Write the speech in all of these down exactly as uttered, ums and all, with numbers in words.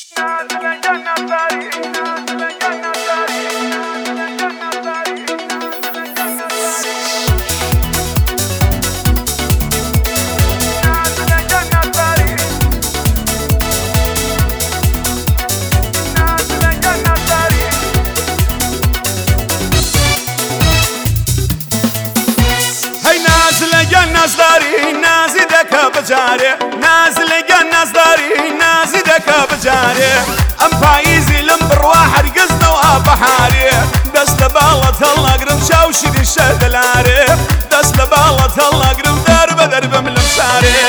نازداری نازی دکا بجاره ناز لگا نازداری نازی دکا بجاره ام پاییزی لم بروا هرگز نوا بحاری دست لبالت الله قرم شاوشی دی شدلاره دست لبالت الله قرم درب درب من لمساره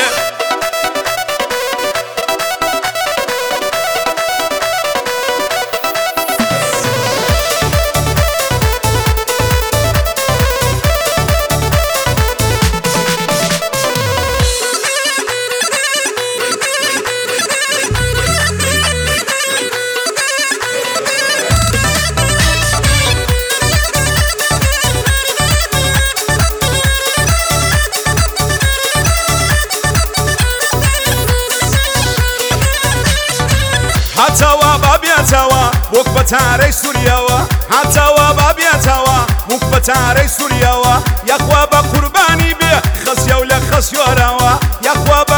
هاتوا بابياتوا وك بتاري سورياوا هاتوا بابياتوا وك بتاري سورياوا يا اخوا بقرباني بي خس يا ولا خس يا راوا يا اخوا